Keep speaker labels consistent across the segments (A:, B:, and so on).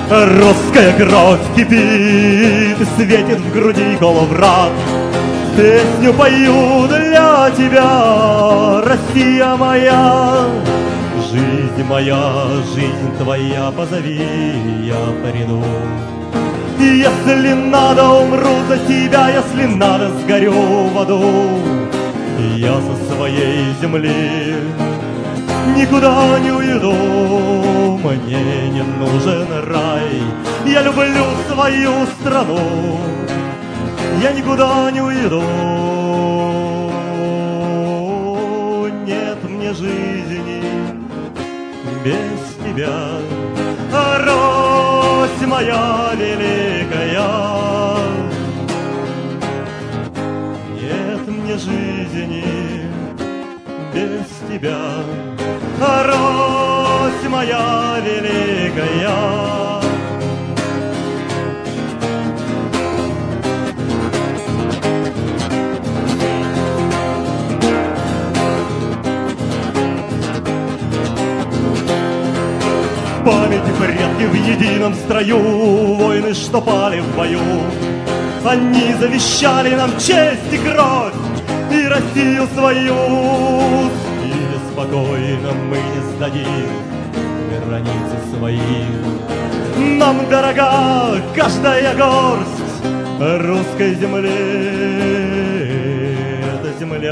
A: Русская кровь кипит и светит в груди коловрат. Песню пою для тебя, Россия моя. Жизнь моя, жизнь твоя, позови, я приду. Если надо, умру за тебя, если надо, сгорю в аду. Я со своей земли никуда не уйду. Мне не нужен рай, я люблю свою страну. Я никуда не уйду. Нет мне жизни без тебя. Русь моя великая, нет мне жизни без тебя. Русь моя великая. Память и предки в едином строю, воины, что пали в бою. Они завещали нам честь и кровь, и Россию свою. И спокойно мы не сдадим границы свои. Нам дорога каждая горсть русской земли. Эта земля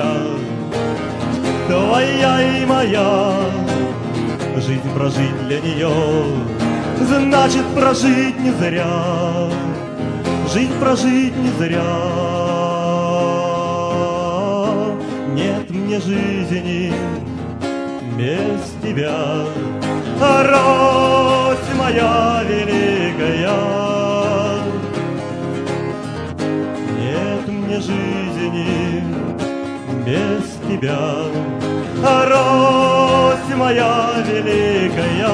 A: твоя и моя. Жизнь прожить для нее значит прожить не зря. Жизнь прожить не зря. Нет мне жизни без тебя. Русь моя великая, нет мне жизни без тебя. Русь моя великая.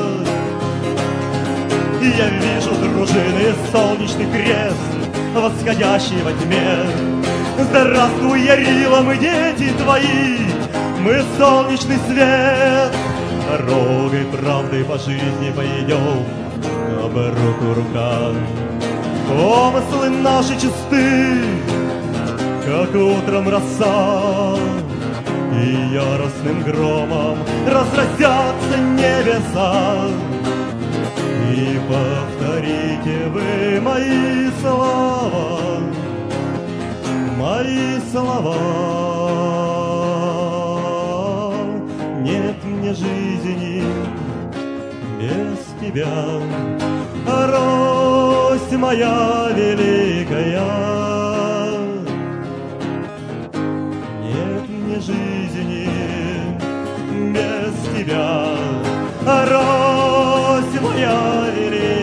A: Я вижу дружины, солнечный крест, восходящий во тьме. Здравствуй, Ярила, мы дети твои, мы солнечный свет. Дорогой правды по жизни пойдем, об руку рука. Помыслы наши чисты, как утром роса. И яростным громом разразятся небеса. И повторите вы мои слова, мои слова. Нет мне жизни без тебя. Русь моя великая, нет мне жизни без тебя. Русь моя великая.